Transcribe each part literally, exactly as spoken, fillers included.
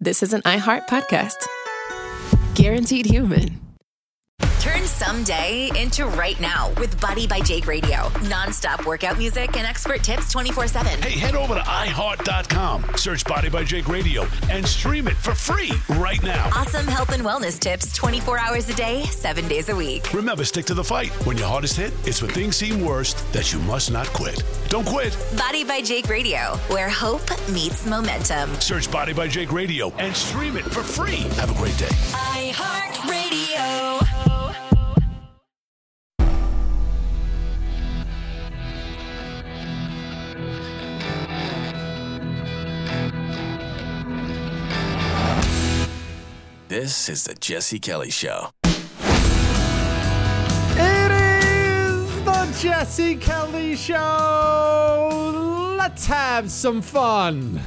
this is an iHeart podcast. Guaranteed human. Turn someday into right now with Body by Jake Radio. Non-stop workout music and expert tips twenty-four seven. Hey, head over to i heart dot com, search Body by Jake Radio, and stream it for free right now. Awesome health and wellness tips twenty-four hours a day, seven days a week. Remember, stick to the fight. When your hardest hit, it's when things seem worst that you must not quit. Don't quit. Body by Jake Radio, where hope meets momentum. Search Body by Jake Radio and stream it for free. Have a great day. iHeart Radio. This is the Jesse Kelly Show. It is the Jesse Kelly Show. Let's have some fun.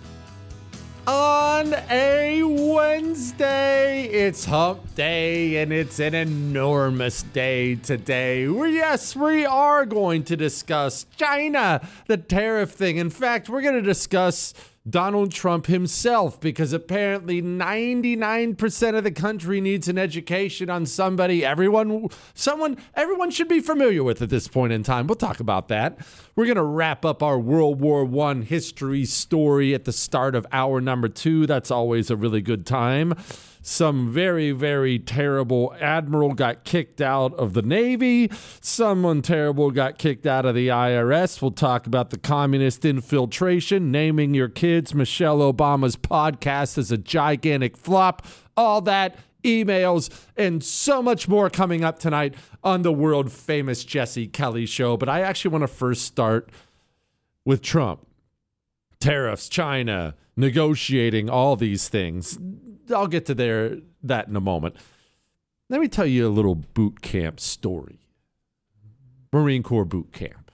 On a Wednesday, it's hump day, and it's an enormous day today. We, yes, we are going to discuss China, the tariff thing. In fact, we're going to discuss Donald Trump himself, because apparently ninety-nine percent of the country needs an education on somebody everyone someone everyone should be familiar with at this point in time. We'll talk about that. We're going to wrap up our World War One history story at the start of hour number two. That's always a really good time. Some very, very terrible admiral got kicked out of the Navy. Someone terrible got kicked out of the I R S. We'll talk about the communist infiltration, naming your kids Michelle Obama's podcast as a gigantic flop. All that, emails, and so much more coming up tonight on the world famous Jesse Kelly Show. But I actually want to first start with Trump. Tariffs, China, negotiating, all these things. I'll get to there that in a moment. Let me tell you a little boot camp story. Marine Corps boot camp.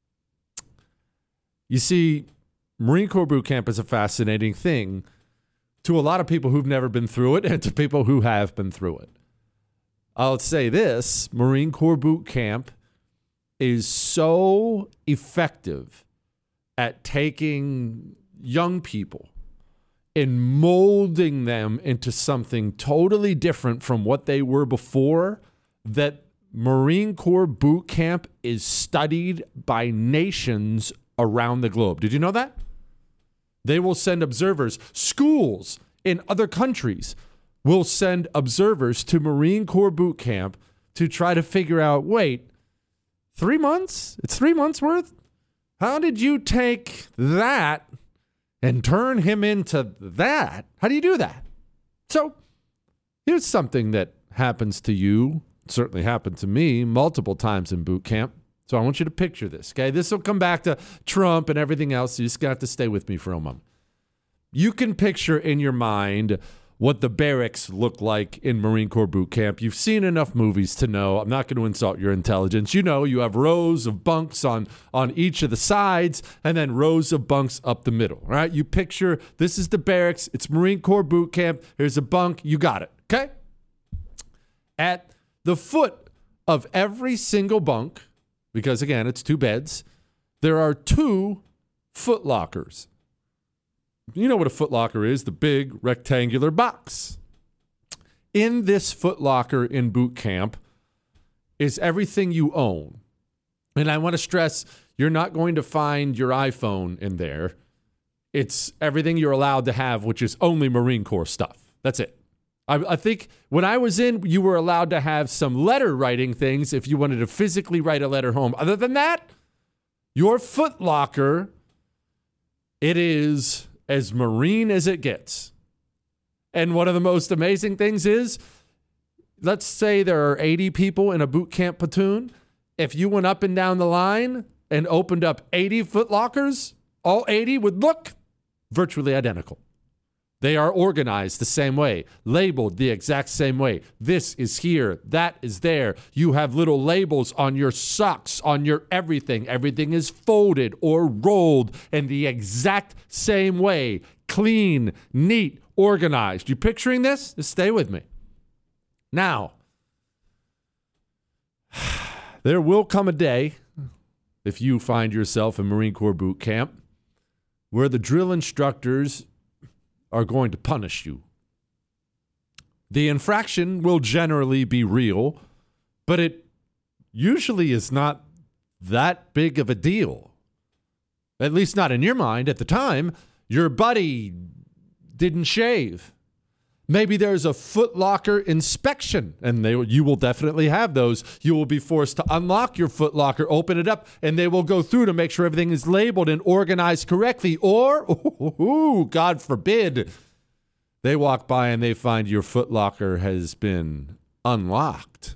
You see, Marine Corps boot camp is a fascinating thing to a lot of people who've never been through it and to people who have been through it. I'll say this, Marine Corps boot camp is so effective at taking young people and molding them into something totally different from what they were before, that Marine Corps boot camp is studied by nations around the globe. Did you know that? They will send observers. Schools in other countries will send observers to Marine Corps boot camp to try to figure out, wait, three months? It's three months worth? How did you take that and turn him into that? How do you do that? So here's something that happens to you, certainly happened to me multiple times in boot camp. So I want you to picture this, okay? This will come back to Trump and everything else. You just got to stay with me for a moment. You can picture in your mind what the barracks look like in Marine Corps boot camp. You've seen enough movies to know. I'm not going to insult your intelligence. You know, you have rows of bunks on, on each of the sides and then rows of bunks up the middle, right? You picture this is the barracks. It's Marine Corps boot camp. Here's a bunk. You got it, okay? At the foot of every single bunk, because again, it's two beds, there are two foot lockers. You know what a foot locker is, the big rectangular box. In this foot locker in boot camp is everything you own. And I want to stress, you're not going to find your iPhone in there. It's everything you're allowed to have, which is only Marine Corps stuff. That's it. I, I think when I was in, you were allowed to have some letter writing things if you wanted to physically write a letter home. Other than that, your foot locker, it is as Marine as it gets. And one of the most amazing things is, let's say there are eighty people in a boot camp platoon. If you went up and down the line and opened up eighty foot lockers, all eighty would look virtually identical. They are organized the same way, labeled the exact same way. This is here, that is there. You have little labels on your socks, on your everything. Everything is folded or rolled in the exact same way. Clean, neat, organized. You picturing this? Just stay with me. Now, there will come a day, if you find yourself in Marine Corps boot camp, where the drill instructors are going to punish you. The infraction will generally be real, but it usually is not that big of a deal. At least not in your mind at the time. Your buddy didn't shave. Maybe there's a Foot Locker inspection, and they, you will definitely have those. You will be forced to unlock your Foot Locker, open it up, and they will go through to make sure everything is labeled and organized correctly. Or, ooh, God forbid, they walk by and they find your Foot Locker has been unlocked.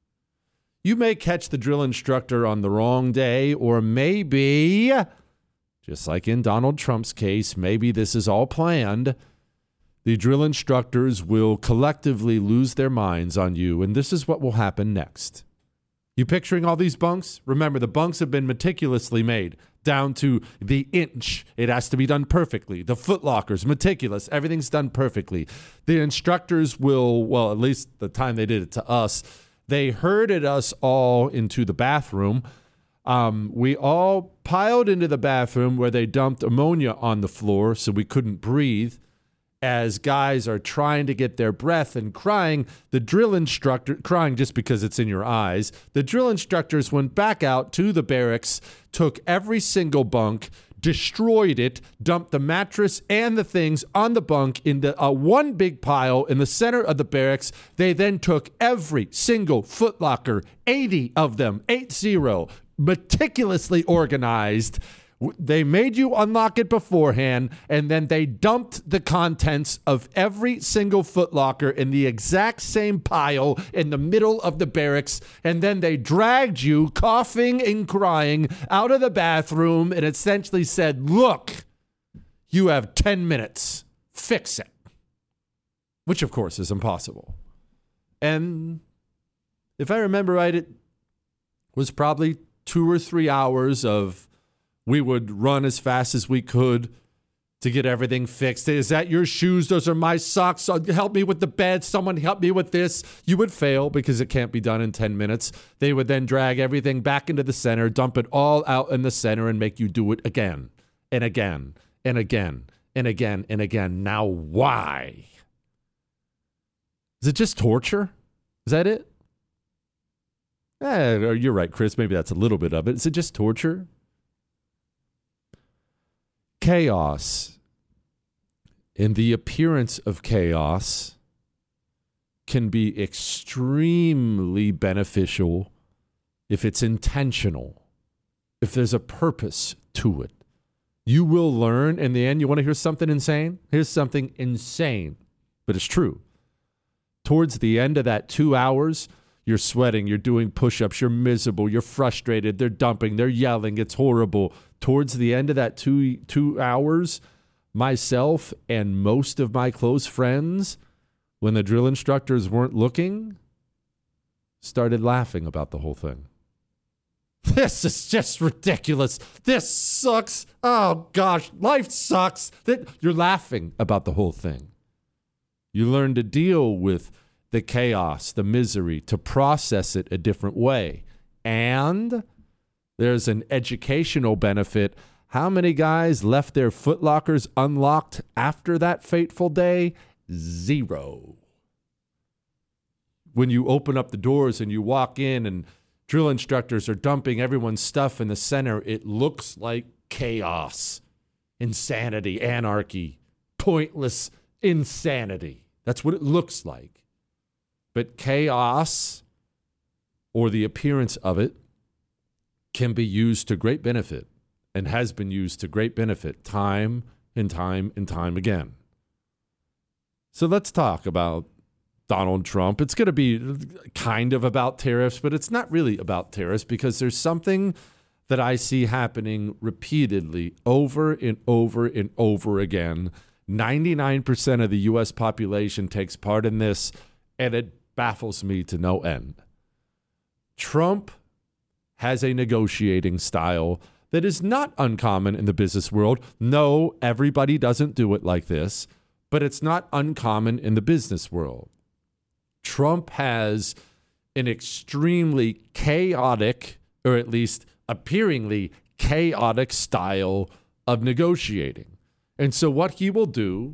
You may catch the drill instructor on the wrong day, or maybe, just like in Donald Trump's case, maybe this is all planned. The drill instructors will collectively lose their minds on you, and this is what will happen next. You picturing all these bunks? Remember, the bunks have been meticulously made down to the inch. It has to be done perfectly. The Foot Lockers, meticulous. Everything's done perfectly. The instructors will, well, at least the time they did it to us, they herded us all into the bathroom. Um, we all piled into the bathroom where they dumped ammonia on the floor so we couldn't breathe. As guys are trying to get their breath and crying, the drill instructor, crying just because it's in your eyes, the drill instructors went back out to the barracks, took every single bunk, destroyed it, dumped the mattress and the things on the bunk into a one big pile in the center of the barracks. They then took every single Foot Locker, eighty of them, eight zero, meticulously organized. They made you unlock it beforehand, and then they dumped the contents of every single Foot Locker in the exact same pile in the middle of the barracks, and then they dragged you, coughing and crying, out of the bathroom and essentially said, look, you have ten minutes. Fix it. Which, of course, is impossible. And if I remember right, it was probably two or three hours of we would run as fast as we could to get everything fixed. Is that your shoes? Those are my socks. Help me with the bed. Someone help me with this. You would fail because it can't be done in ten minutes. They would then drag everything back into the center, dump it all out in the center, and make you do it again and again and again and again and again. Now, why? Is it just torture? Is that it? Eh, you're right, Chris. Maybe that's a little bit of it. Is it just torture? Chaos and the appearance of chaos can be extremely beneficial if it's intentional, if there's a purpose to it. You will learn in the end. You want to hear something insane? Here's something insane, but it's true. Towards the end of that two hours, you're sweating, you're doing push-ups, you're miserable, you're frustrated, they're dumping, they're yelling, it's horrible. Towards the end of that two two hours, myself and most of my close friends, when the drill instructors weren't looking, started laughing about the whole thing. This is just ridiculous. This sucks. Oh, gosh, life sucks. You're laughing about the whole thing. You learn to deal with the chaos, the misery, to process it a different way. And there's an educational benefit. How many guys left their Foot Lockers unlocked after that fateful day? Zero. When you open up the doors and you walk in and drill instructors are dumping everyone's stuff in the center, it looks like chaos, insanity, anarchy, pointless insanity. That's what it looks like. But chaos, or the appearance of it, can be used to great benefit and has been used to great benefit time and time and time again. So let's talk about Donald Trump. It's going to be kind of about tariffs, but it's not really about tariffs because there's something that I see happening repeatedly over and over and over again. ninety-nine percent of the U S population takes part in this, and it baffles me to no end. Trump has a negotiating style that is not uncommon in the business world. No, everybody doesn't do it like this, but it's not uncommon in the business world. Trump has an extremely chaotic, or at least appearingly chaotic style of negotiating. And so what he will do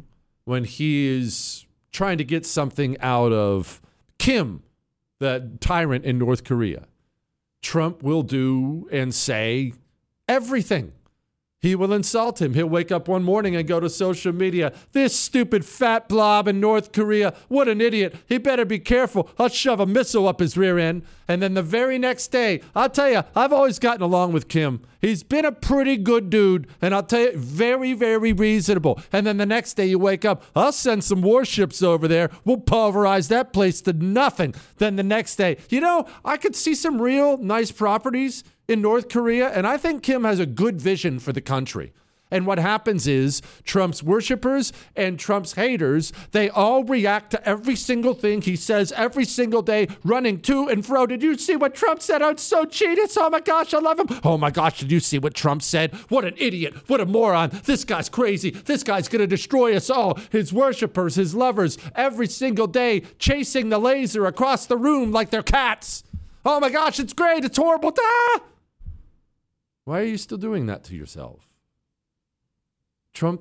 when he is trying to get something out of Kim, the tyrant in North Korea. Trump will do and say everything. He will insult him. He'll wake up one morning and go to social media. This stupid fat blob in North Korea. What an idiot. He better be careful. I'll shove a missile up his rear end. And then the very next day, I'll tell you, I've always gotten along with Kim. He's been a pretty good dude. And I'll tell you, very, very reasonable. And then the next day you wake up, I'll send some warships over there. We'll pulverize that place to nothing. Then the next day, you know, I could see some real nice properties in North Korea, and I think Kim has a good vision for the country. And what happens is Trump's worshipers and Trump's haters, they all react to every single thing he says every single day, running to and fro. Did you see what Trump said? Oh, it's so genius. Oh, my gosh, I love him. Oh, my gosh, did you see what Trump said? What an idiot. What a moron. This guy's crazy. This guy's going to destroy us all. His worshipers, his lovers, every single day chasing the laser across the room like they're cats. Oh, my gosh, it's great. It's horrible. Ah! Why are you still doing that to yourself? Trump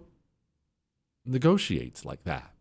negotiates like that.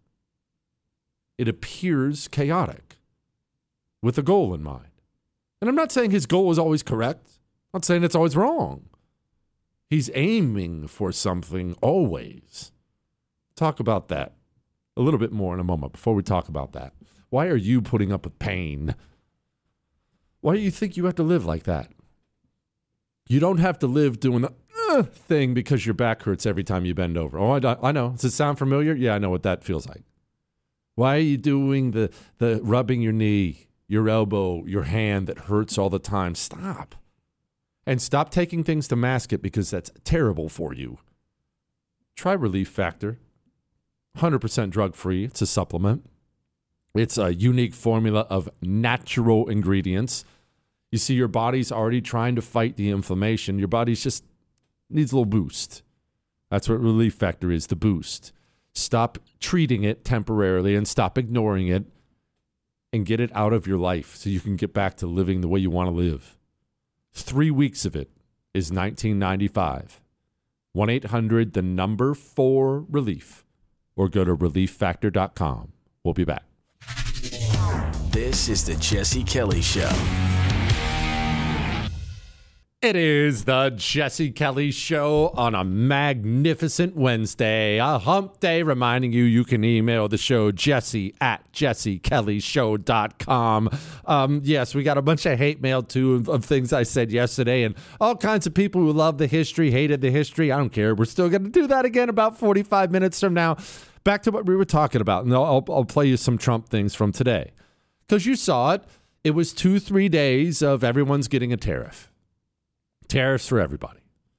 It appears chaotic with a goal in mind. And I'm not saying his goal is always correct. I'm not saying it's always wrong. He's aiming for something always. Talk about that a little bit more in a moment. Before we talk about that, why are you putting up with pain? Why do you think you have to live like that? You don't have to live doing the uh, thing because your back hurts every time you bend over. Oh, I, I know. Does it sound familiar? Yeah, I know what that feels like. Why are you doing the, the rubbing your knee, your elbow, your hand that hurts all the time? Stop. And stop taking things to mask it because that's terrible for you. Try Relief Factor. one hundred percent drug-free. It's a supplement. It's a unique formula of natural ingredients. You see, your body's already trying to fight the inflammation. Your body's just needs a little boost. That's what Relief Factor is, the boost. Stop treating it temporarily and stop ignoring it and get it out of your life so you can get back to living the way you want to live. Three weeks of it is nineteen ninety-five dollars. one eight hundred, the number four relief, or go to relief factor dot com. We'll be back. This is the Jesse Kelly Show. It is the Jesse Kelly Show on a magnificent Wednesday, a hump day, reminding you you can email the show, jesse at jesse kelly show dot com. Um, yes, we got a bunch of hate mail, too, of, of things I said yesterday, and all kinds of people who love the history, hated the history. I don't care. We're still going to do that again about forty-five minutes from now. Back to what we were talking about, and I'll, I'll play you some Trump things from today. Because you saw it. It was two, three days of everyone's getting a tariff. Tariffs for everybody.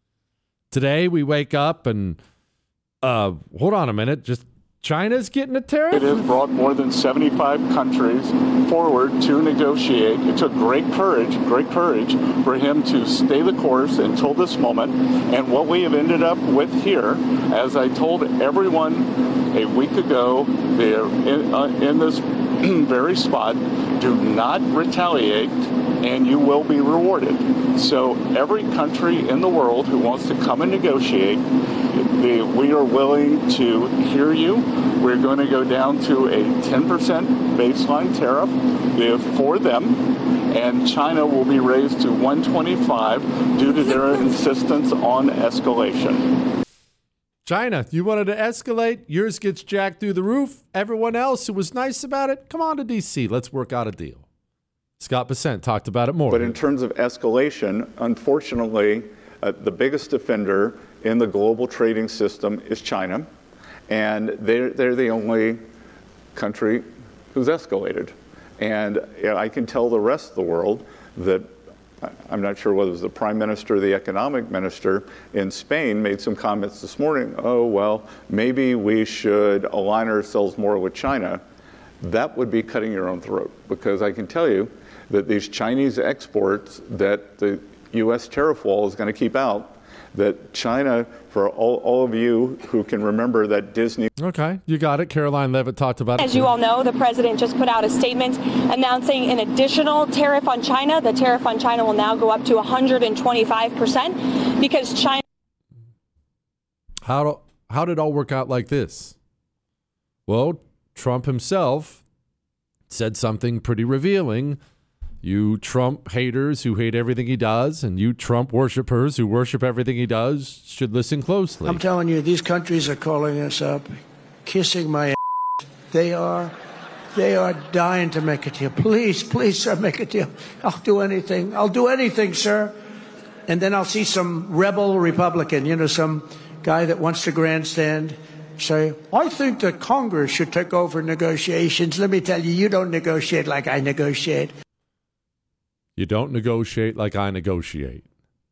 Today we wake up and uh, hold on a minute. Just China's getting a tariff? It has brought more than seventy-five countries forward to negotiate. It took great courage, great courage for him to stay the course until this moment. And what we have ended up with here, as I told everyone a week ago, they're in, uh, in this very spot, do not retaliate and you will be rewarded. So every country in the world who wants to come and negotiate, they, we are willing to hear you. We're going to go down to a ten percent baseline tariff for them, and China will be raised to one twenty-five due to their insistence on escalation. China, you wanted to escalate, yours gets jacked through the roof. Everyone else who was nice about it, come on to D C. Let's work out a deal. Scott Bessent talked about it more. But in terms of escalation, unfortunately, uh, the biggest offender in the global trading system is China, and they're, they're the only country who's escalated. And you know, I can tell the rest of the world that, I'm not sure whether it was the prime minister or the economic minister in Spain made some comments this morning, oh, well, maybe we should align ourselves more with China. That would be cutting your own throat, because I can tell you that these Chinese exports that the U S tariff wall is going to keep out, that China, for all, all of you who can remember that Disney... Okay, you got it. Caroline Levitt talked about it. As you all know, the president just put out a statement announcing an additional tariff on China. The tariff on China will now go up to one hundred twenty-five percent because China... How, do, how did it all work out like this? Well, Trump himself said something pretty revealing. You Trump haters who hate everything he does, and you Trump worshipers who worship everything he does should listen closely. I'm telling you, these countries are calling us up, kissing my ass. They are, they are dying to make a deal. Please, please, sir, make a deal. I'll do anything. I'll do anything, sir. And then I'll see some rebel Republican, you know, some guy that wants to grandstand, say, I think that Congress should take over negotiations. Let me tell you, you don't negotiate like I negotiate. You don't negotiate like I negotiate.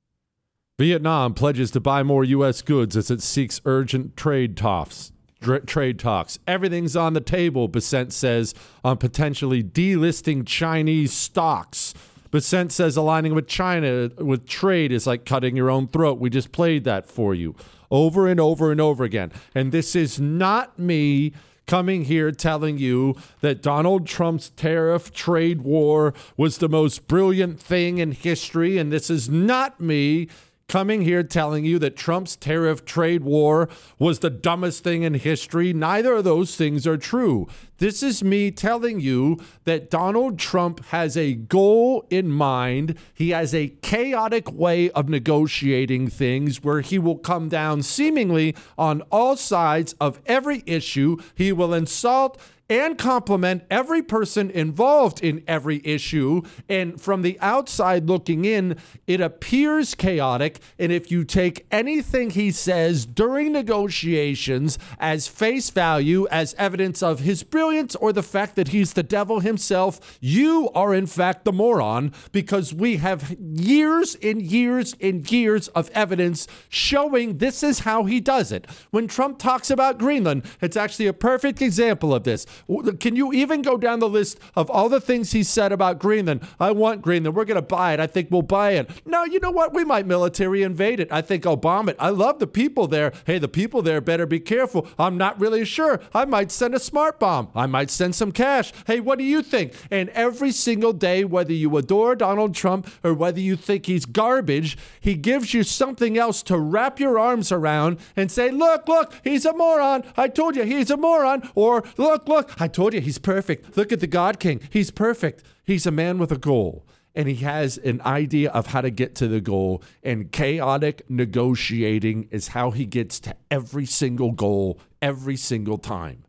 Vietnam pledges to buy more U S goods as it seeks urgent trade talks. Trade talks. Everything's on the table, Bessent says, on potentially delisting Chinese stocks. Bessent says aligning with China with trade is like cutting your own throat. We just played that for you over and over and over again. And this is not me coming here telling you that Donald Trump's tariff trade war was the most brilliant thing in history. And this is not me coming here telling you that Trump's tariff trade war was the dumbest thing in history. Neither of those things are true. This is me telling you that Donald Trump has a goal in mind. He has a chaotic way of negotiating things where he will come down seemingly on all sides of every issue. He will insult and compliment every person involved in every issue. And from the outside looking in, it appears chaotic. And if you take anything he says during negotiations as face value, as evidence of his brilliance or the fact that he's the devil himself, you are in fact the moron, because we have years and years and years of evidence showing this is how he does it. When Trump talks about Greenland, it's actually a perfect example of this. Can you even go down the list of all the things he said about Greenland? I want Greenland. We're going to buy it. I think we'll buy it. No, you know what? We might military invade it. I think I'll bomb it. I love the people there. Hey, the people there better be careful. I'm not really sure. I might send a smart bomb. I might send some cash. Hey, what do you think? And every single day, whether you adore Donald Trump or whether you think he's garbage, he gives you something else to wrap your arms around and say, look, look, he's a moron. I told you he's a moron. Or look, look, I told you he's perfect. Look at the God King. He's perfect. He's a man with a goal. And he has an idea of how to get to the goal. And chaotic negotiating is how he gets to every single goal, every single time.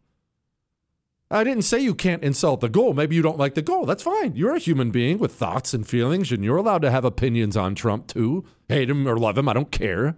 I didn't say you can't insult the goal. Maybe you don't like the goal. That's fine. You're a human being with thoughts and feelings, and you're allowed to have opinions on Trump too. Hate him or love him, I don't care.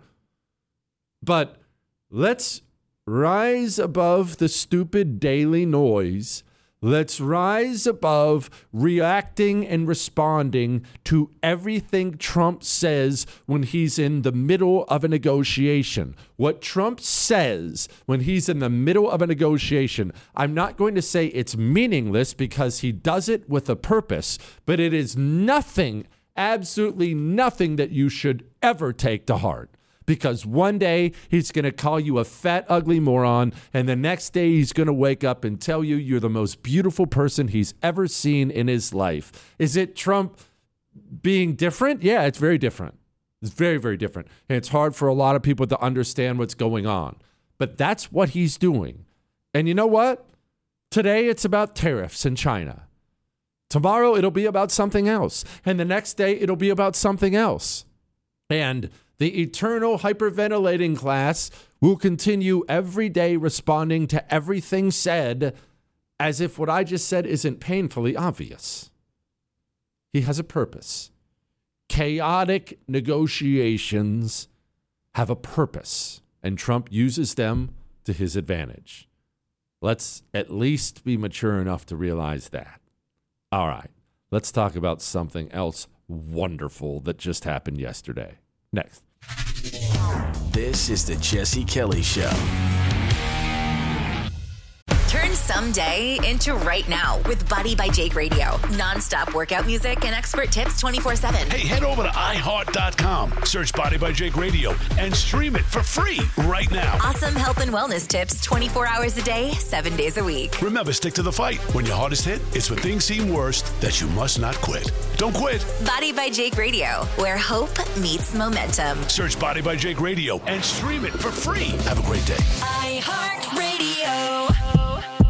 But let's rise above the stupid daily noise. Let's rise above reacting and responding to everything Trump says when he's in the middle of a negotiation. What Trump says when he's in the middle of a negotiation, I'm not going to say it's meaningless because he does it with a purpose, but it is nothing, absolutely nothing that you should ever take to heart. Because one day he's going to call you a fat, ugly moron, and the next day he's going to wake up and tell you you're the most beautiful person he's ever seen in his life. Is it Trump being different? Yeah, it's very different. It's very, very different. And it's hard for a lot of people to understand what's going on. But that's what he's doing. And you know what? Today it's about tariffs in China. Tomorrow it'll be about something else. And the next day it'll be about something else. And the eternal hyperventilating class will continue every day responding to everything said as if what I just said isn't painfully obvious. He has a purpose. Chaotic negotiations have a purpose, and Trump uses them to his advantage. Let's at least be mature enough to realize that. All right, let's talk about something else wonderful that just happened yesterday. Next. This is the Jesse Kelly Show. Turn someday into right now with Body by Jake Radio. Non-stop workout music and expert tips twenty-four seven. Hey, head over to i heart dot com, search Body by Jake Radio, and stream it for free right now. Awesome health and wellness tips twenty-four hours a day, seven days a week. Remember, stick to the fight. When your hardest hit, it's when things seem worst that you must not quit. Don't quit. Body by Jake Radio, where hope meets momentum. Search Body by Jake Radio and stream it for free. Have a great day. iHeartRadio.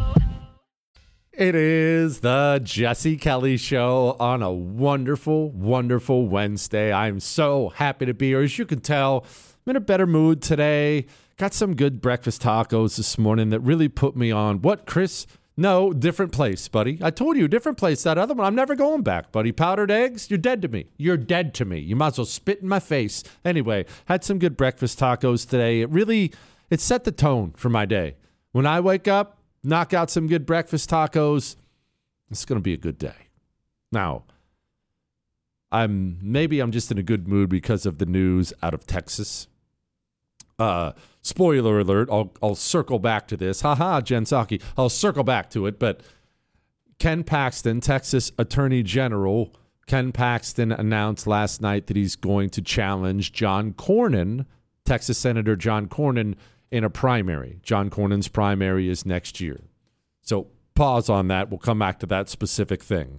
It is the Jesse Kelly Show on a wonderful, wonderful Wednesday. I'm so happy to be here. As you can tell, I'm in a better mood today. Got some good breakfast tacos this morning that really put me on. What, Chris? No, different place, buddy. I told you, different place. That other one, I'm never going back, buddy. Powdered eggs? You're dead to me. You're dead to me. You might as well spit in my face. Anyway, had some good breakfast tacos today. It really, it set the tone for my day. When I wake up, knock out some good breakfast tacos, it's going to be a good day. Now, I'm maybe I'm just in a good mood because of the news out of Texas. Uh, spoiler alert, I'll I'll circle back to this. Haha, Jen Psaki. I'll circle back to it, but Ken Paxton, Texas Attorney General, Ken Paxton announced last night that he's going to challenge John Cornyn, Texas Senator John Cornyn, in a primary. John Cornyn's primary is next year. So pause on that. We'll come back to that specific thing.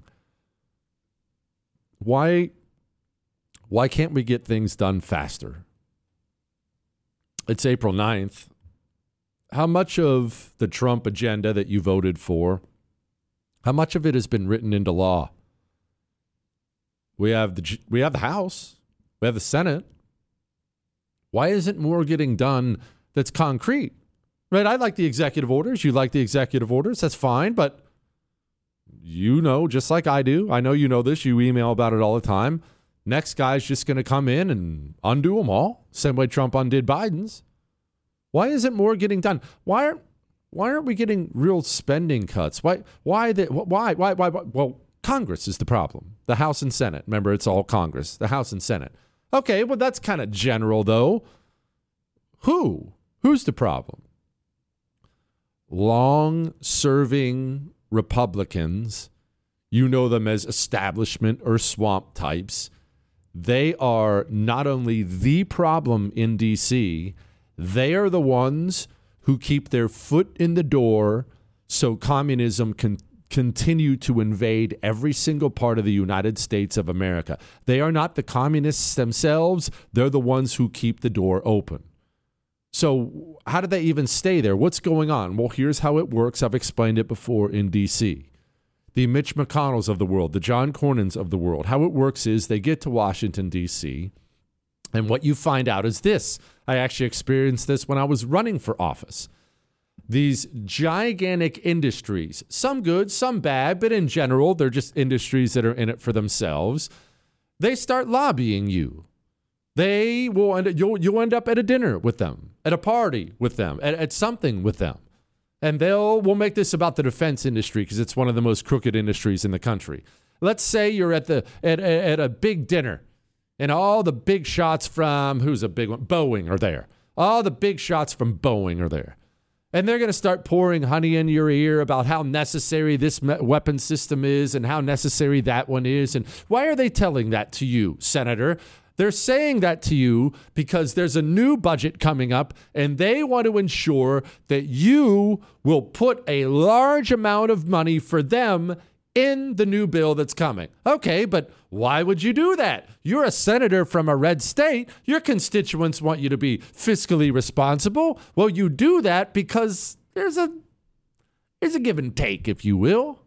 Why, why can't we get things done faster? It's April ninth. How much of the Trump agenda that you voted for, how much of it has been written into law? We have the we have the House. We have the Senate. Why isn't more getting done that's concrete? Right? I like the executive orders. You like the executive orders. That's fine. But you know, just like I do, I know you know this. You email about it all the time. Next guy's just going to come in and undo them all, same way Trump undid Biden's. Why isn't more getting done? Why aren't why aren't we getting real spending cuts? Why why the, why why why why? Well, Congress is the problem. The House and Senate. Remember, it's all Congress. The House and Senate. Okay, well that's kind of general though. Who? Who's the problem? Long-serving Republicans, you know them as establishment or swamp types. They are not only the problem in D C, they are the ones who keep their foot in the door so communism can continue to invade every single part of the United States of America. They are not the communists themselves. They're the ones who keep the door open. So how do they even stay there? What's going on? Well, here's how it works. I've explained it before in D C. The Mitch McConnells of the world, the John Cornyns of the world. How it works is they get to Washington, D C, and what you find out is this. I actually experienced this when I was running for office. These gigantic industries, some good, some bad, but in general, they're just industries that are in it for themselves. They start lobbying you. They will end, you'll, you'll end up at a dinner with them, at a party with them, at, at something with them. And they'll, we'll make this about the defense industry because it's one of the most crooked industries in the country. Let's say you're at the at, at a big dinner and all the big shots from, who's a big one? Boeing are there. All the big shots from Boeing are there. And they're going to start pouring honey in your ear about how necessary this weapon system is and how necessary that one is. And why are they telling that to you, Senator? They're saying that to you because there's a new budget coming up and they want to ensure that you will put a large amount of money for them in the new bill that's coming. Okay, but why would you do that? You're a senator from a red state. Your constituents want you to be fiscally responsible. Well, you do that because there's a, there's a give and take, if you will.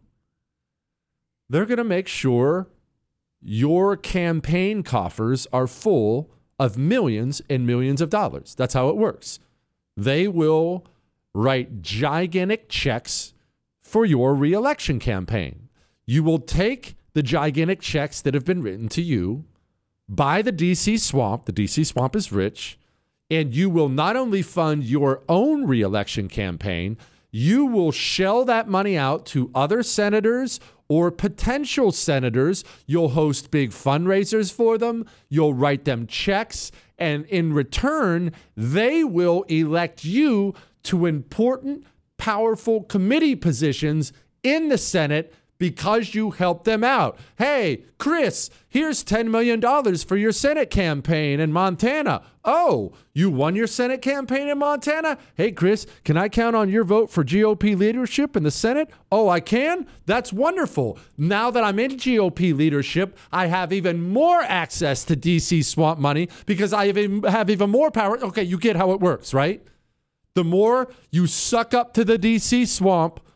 They're going to make sure your campaign coffers are full of millions and millions of dollars. That's how it works. They will write gigantic checks for your reelection campaign. You will take the gigantic checks that have been written to you by the D C swamp. The D C swamp is rich. And you will not only fund your own reelection campaign, you will shell that money out to other senators or potential senators. You'll host big fundraisers for them. You'll write them checks. And in return, they will elect you to important, powerful committee positions in the Senate because you helped them out. Hey, Chris, here's ten million dollars for your Senate campaign in Montana. Oh, you won your Senate campaign in Montana? Hey, Chris, can I count on your vote for G O P leadership in the Senate? Oh, I can? That's wonderful. Now that I'm in G O P leadership, I have even more access to D C swamp money because I have even, have even more power. Okay, you get how it works, right? The more you suck up to the D C swamp,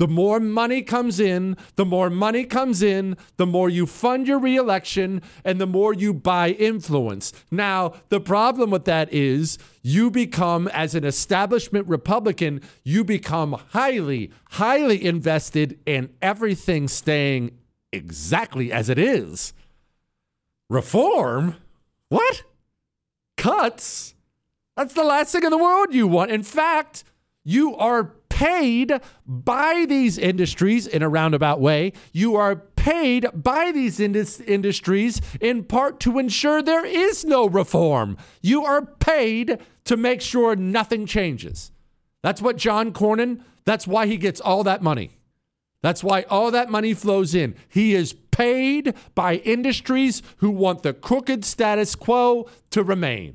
The more money comes in, the more money comes in, the more you fund your reelection, and the more you buy influence. Now, the problem with that is you become, as an establishment Republican, you become highly, highly invested in everything staying exactly as it is. Reform? What? Cuts? That's the last thing in the world you want. In fact, you are paid by these industries in a roundabout way. You are paid by these indus- industries in part to ensure there is no reform. You are paid to make sure nothing changes. That's what John Cornyn, that's why he gets all that money. That's why all that money flows in. He is paid by industries who want the crooked status quo to remain.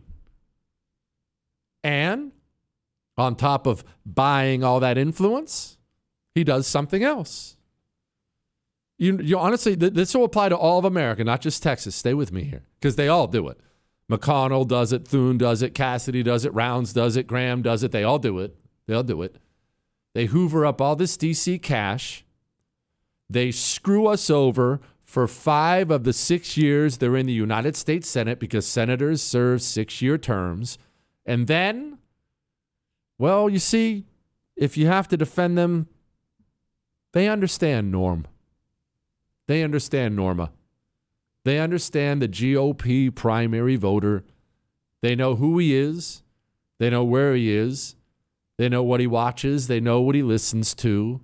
And on top of buying all that influence, he does something else. You, you honestly, th- this will apply to all of America, not just Texas. Stay with me here, because they all do it. McConnell does it, Thune does it, Cassidy does it, Rounds does it, Graham does it. They all do it. They all do it. They hoover up all this D C cash. They screw us over for five of the six years they're in the United States Senate, because senators serve six-year terms. And then, well, you see, if you have to defend them, they understand, Norm. They understand, Norma. They understand the G O P primary voter. They know who he is. They know where he is. They know what he watches. They know what he listens to.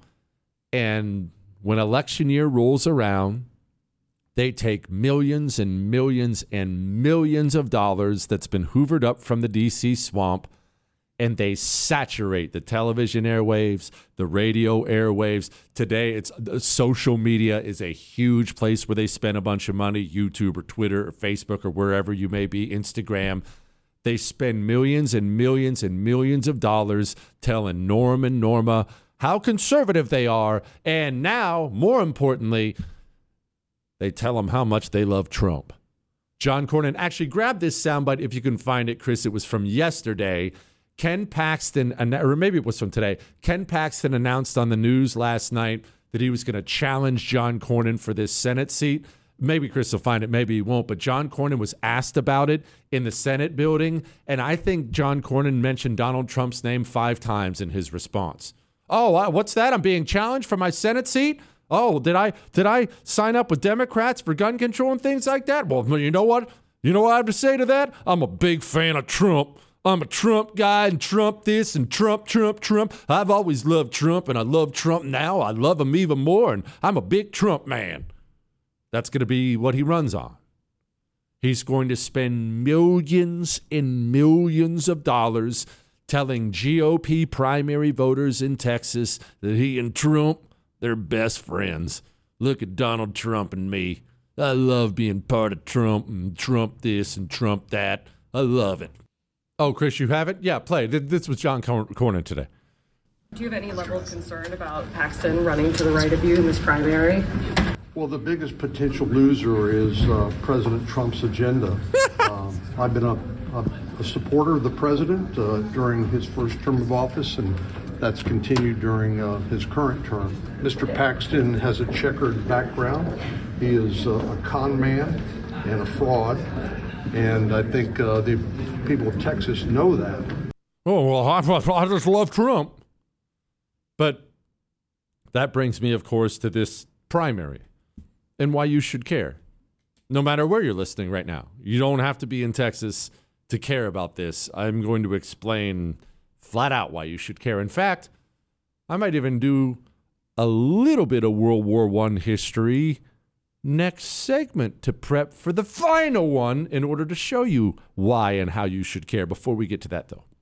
And when election year rolls around, they take millions and millions and millions of dollars that's been hoovered up from the D C swamp, and they saturate the television airwaves, the radio airwaves. Today, it's social media is a huge place where they spend a bunch of money, YouTube or Twitter or Facebook or wherever you may be, Instagram. They spend millions and millions and millions of dollars telling Norm and Norma how conservative they are. And now, more importantly, they tell them how much they love Trump. John Cornyn, actually grab this soundbite if you can find it, Chris. It was from yesterday. Ken Paxton, or maybe it was from today. Ken Paxton announced on the news last night that he was going to challenge John Cornyn for this Senate seat. Maybe Chris will find it, maybe he won't. But John Cornyn was asked about it in the Senate building, and I think John Cornyn mentioned Donald Trump's name five times in his response. Oh, what's that? I'm being challenged for my Senate seat? Oh, did I did I sign up with Democrats for gun control and things like that? Well, you know what? You know what I have to say to that? I'm a big fan of Trump. I'm a Trump guy, and Trump this and Trump, Trump, Trump. I've always loved Trump, and I love Trump now. I love him even more, and I'm a big Trump man. That's going to be what he runs on. He's going to spend millions and millions of dollars telling G O P primary voters in Texas that he and Trump, they're best friends. Look at Donald Trump and me. I love being part of Trump and Trump this and Trump that. I love it. Oh, Chris, you have it? Yeah, play. This was John Cornyn today. Do you have any level of concern about Paxton running to the right of you in this primary? Well, the biggest potential loser is uh, President Trump's agenda. um, I've been a, a, a supporter of the president uh, during his first term of office, and that's continued during uh, his current term. Mister Paxton has a checkered background. He is uh, a con man and a fraud, and I think uh, the people of Texas know that. Oh, well, I, I just love Trump. But that brings me, of course, to this primary and why you should care, no matter where you're listening right now. You don't have to be in Texas to care about this. I'm going to explain flat out why you should care. In fact, I might even do a little bit of World War One history next segment to prep for the final one in order to show you why and how you should care. Before we get to that, though,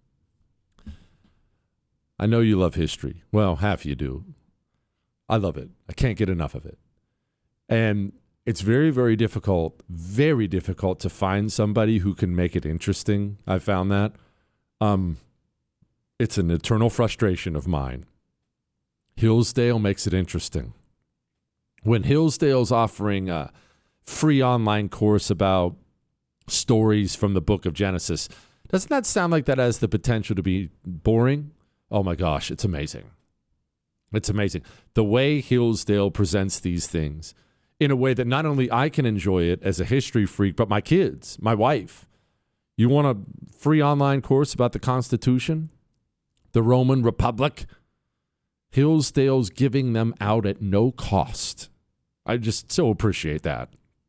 I know you love history. Well, half you do. I love it. I can't get enough of it. And it's very, very difficult, very difficult to find somebody who can make it interesting. I found that. Um, it's an eternal frustration of mine. Hillsdale makes it interesting. When Hillsdale's offering a free online course about stories from the book of Genesis, doesn't that sound like that has the potential to be boring? Oh my gosh, it's amazing. It's amazing. The way Hillsdale presents these things in a way that not only I can enjoy it as a history freak, but my kids, my wife. You want a free online course about the Constitution, the Roman Republic? Hillsdale's giving them out at no cost. I just so appreciate that.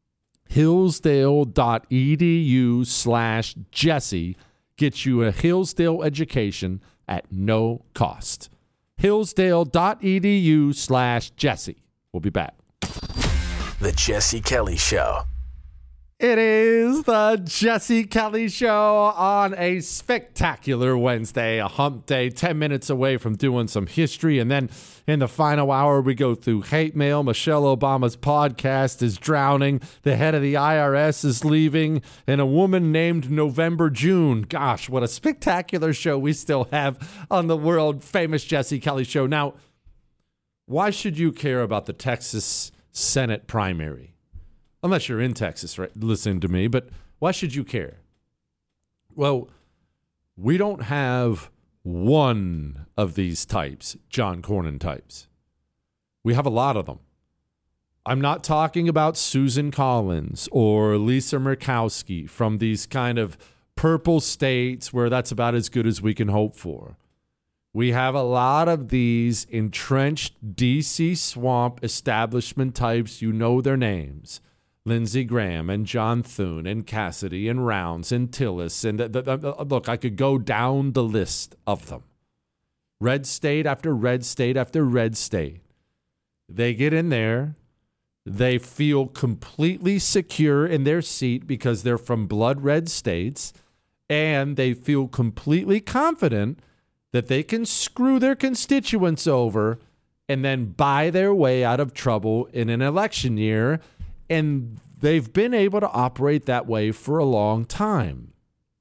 Hillsdale.edu slash Jesse gets you a Hillsdale education at no cost. Hillsdale.edu slash Jesse. We'll be back. The Jesse Kelly Show. It is the Jesse Kelly Show on a spectacular Wednesday, a hump day, ten minutes away from doing some history. And then in the final hour, we go through hate mail. Michelle Obama's podcast is drowning. The head of the I R S is leaving. And a woman named November June. Gosh, what a spectacular show we still have on the world famous Jesse Kelly Show. Now, why should you care about the Texas Senate primary? Unless you're in Texas, right? Listen to me, but why should you care? Well, we don't have one of these types, John Cornyn types. We have a lot of them. I'm not talking about Susan Collins or Lisa Murkowski from these kind of purple states where that's about as good as we can hope for. We have a lot of these entrenched D C swamp establishment types. You know their names. Lindsey Graham and John Thune and Cassidy and Rounds and Tillis. And the, the, the, look, I could go down the list of them. Red state after red state after red state. They get in there. They feel completely secure in their seat because they're from blood red states. And they feel completely confident that they can screw their constituents over and then buy their way out of trouble in an election year. And they've been able to operate that way for a long time.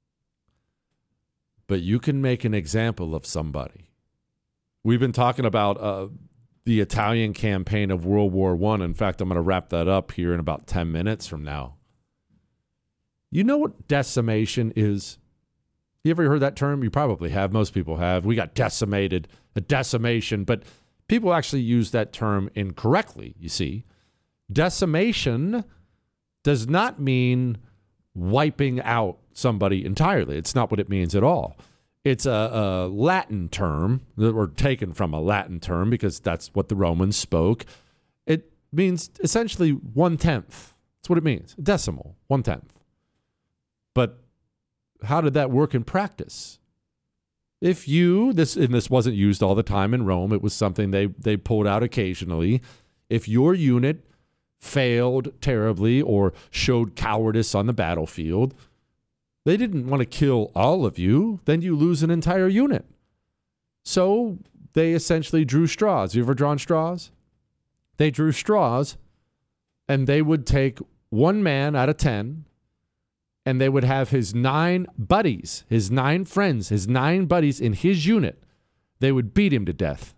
But you can make an example of somebody. We've been talking about uh, the Italian campaign of World War One. In fact, I'm going to wrap that up here in about ten minutes from now. You know what decimation is? You ever heard that term? You probably have. Most people have. We got decimated, a decimation. But people actually use that term incorrectly, you see. Decimation does not mean wiping out somebody entirely. It's not what it means at all. It's a, a Latin term that we're taken from a Latin term because that's what the Romans spoke. It means essentially one-tenth. That's what it means. Decimal, one-tenth. But how did that work in practice? If you, this and this wasn't used all the time in Rome, it was something they, they pulled out occasionally. If your unit failed terribly or showed cowardice on the battlefield, they didn't want to kill all of you. Then you lose an entire unit. So they essentially drew straws. You ever drawn straws? They drew straws, and they would take one man out of ten, and they would have his nine buddies, his nine friends, his nine buddies in his unit. They would beat him to death.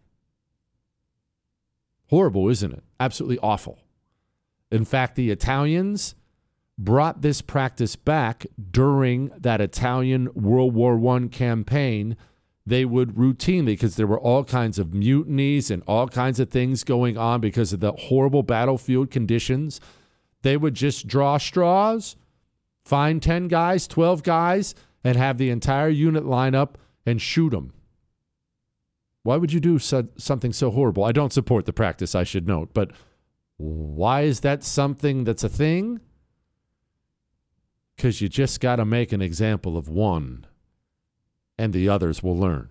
Horrible, isn't it? Absolutely awful. In fact, the Italians brought this practice back during that Italian World War One campaign. They would routinely, because there were all kinds of mutinies and all kinds of things going on because of the horrible battlefield conditions, they would just draw straws, find ten guys, twelve guys, and have the entire unit line up and shoot them. Why would you do so, something so horrible? I don't support the practice, I should note, but why is that something that's a thing? Because you just got to make an example of one, and the others will learn.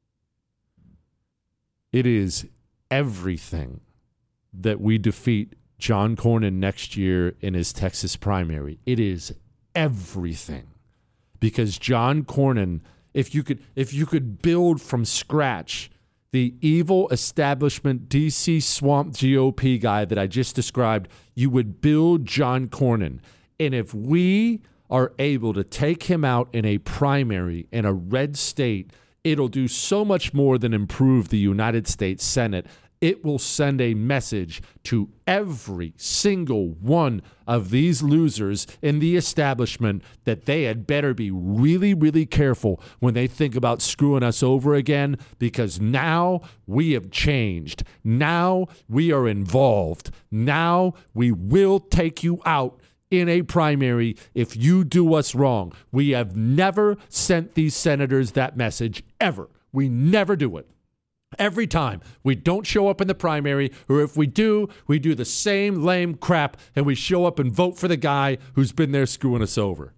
It is everything that we defeat John Cornyn next year in his Texas primary. It is everything. Because John Cornyn, if you could, if you could build from scratch the evil establishment D C swamp G O P guy that I just described, you would build John Cornyn. And if we are able to take him out in a primary in a red state, it'll do so much more than improve the United States Senate it will send a message to every single one of these losers in the establishment that they had better be really, really careful when they think about screwing us over again, because now we have changed. Now we are involved. Now we will take you out in a primary if you do us wrong. We have never sent these senators that message, ever. We never do it. Every time we don't show up in the primary, or if we do, we do the same lame crap and we show up and vote for the guy who's been there screwing us over.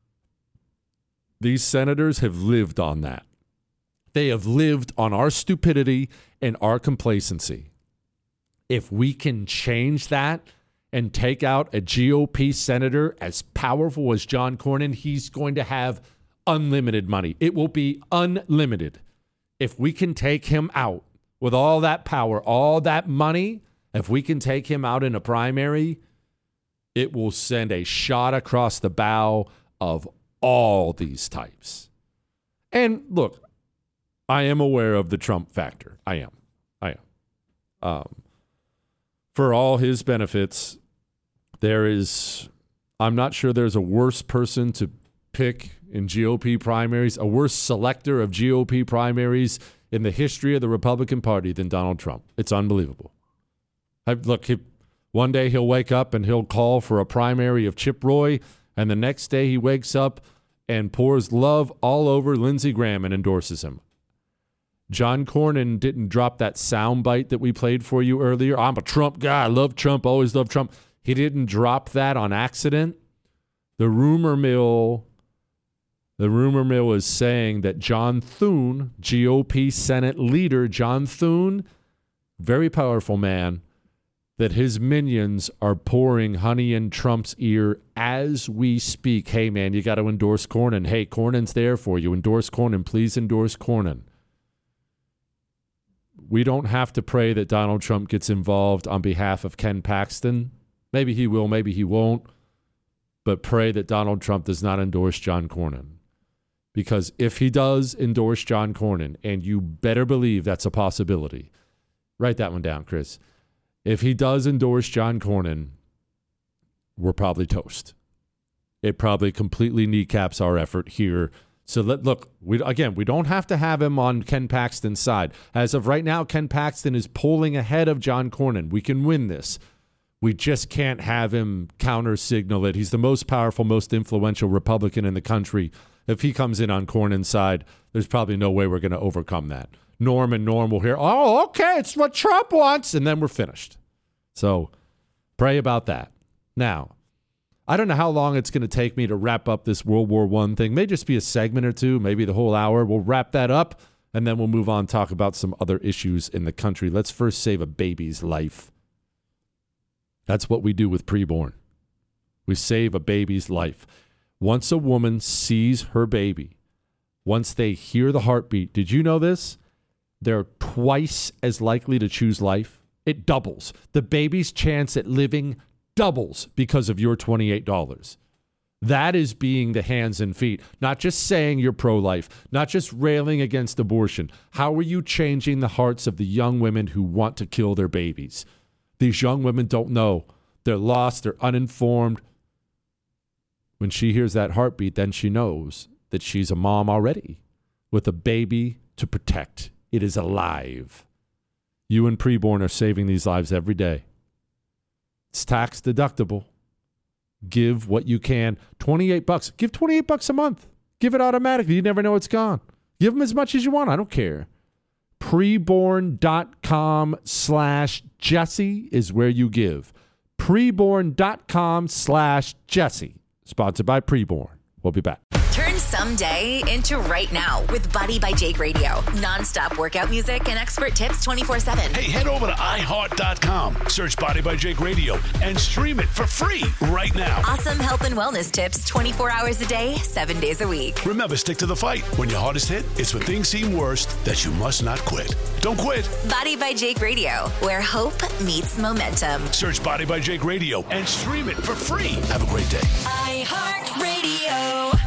These senators have lived on that. They have lived on our stupidity and our complacency. If we can change that and take out a G O P senator as powerful as John Cornyn, he's going to have unlimited money. It will be unlimited. If we can take him out with all that power, all that money, if we can take him out in a primary, it will send a shot across the bow of all these types. And look, I am aware of the Trump factor. I am. I am. Um, for all his benefits, there is, I'm not sure there's a worse person to pick in G O P primaries, a worse selector of G O P primaries in the history of the Republican Party than Donald Trump. It's unbelievable. I, look, he, one day he'll wake up and he'll call for a primary of Chip Roy, and the next day he wakes up and pours love all over Lindsey Graham and endorses him. John Cornyn didn't drop that soundbite that we played for you earlier. I'm a Trump guy. I love Trump. Always love Trump. He didn't drop that on accident. The rumor mill... The rumor mill is saying that John Thune, G O P Senate leader John Thune, very powerful man, that his minions are pouring honey in Trump's ear as we speak. Hey, man, you got to endorse Cornyn. Hey, Cornyn's there for you. Endorse Cornyn. Please endorse Cornyn. We don't have to pray that Donald Trump gets involved on behalf of Ken Paxton. Maybe he will, maybe he won't. But pray that Donald Trump does not endorse John Cornyn. Because if he does endorse John Cornyn, and you better believe that's a possibility, write that one down, Chris. If he does endorse John Cornyn, we're probably toast. It probably completely kneecaps our effort here. So let, look, we, again, we don't have to have him on Ken Paxton's side. As of right now, Ken Paxton is polling ahead of John Cornyn. We can win this. We just can't have him counter-signal it. He's the most powerful, most influential Republican in the country. If he comes in on Cornyn's side, there's probably no way we're going to overcome that. Norm and Norm will hear, oh, okay, it's what Trump wants, and then we're finished. So pray about that. Now, I don't know how long it's going to take me to wrap up this World War One thing. May just be a segment or two, maybe the whole hour. We'll wrap that up, and then we'll move on and talk about some other issues in the country. Let's first save a baby's life. That's what we do with preborn. We save a baby's life. Once a woman sees her baby, once they hear the heartbeat, did you know this? They're twice as likely to choose life. It doubles. The baby's chance at living doubles because of your twenty-eight dollars. That is being the hands and feet, not just saying you're pro-life, not just railing against abortion. How are you changing the hearts of the young women who want to kill their babies? These young women don't know. They're lost. They're uninformed. When she hears that heartbeat, then she knows that she's a mom already with a baby to protect. It is alive. You and preborn are saving these lives every day. It's tax deductible. Give what you can. twenty-eight bucks. Give twenty-eight bucks a month. Give it automatically. You never know it's gone. Give them as much as you want. I don't care. Preborn.com slash Jesse is where you give. Preborn.com slash Jesse. Sponsored by Preborn. We'll be back. Turn someday into right now with Body by Jake Radio. Non-stop workout music and expert tips twenty-four seven. Hey, head over to i heart dot com. Search Body by Jake Radio and stream it for free right now. Awesome health and wellness tips twenty-four hours a day, seven days a week. Remember, stick to the fight. When your heart is hit, it's when things seem worst that you must not quit. Don't quit. Body by Jake Radio, where hope meets momentum. Search Body by Jake Radio and stream it for free. Have a great day. iHeartRadio.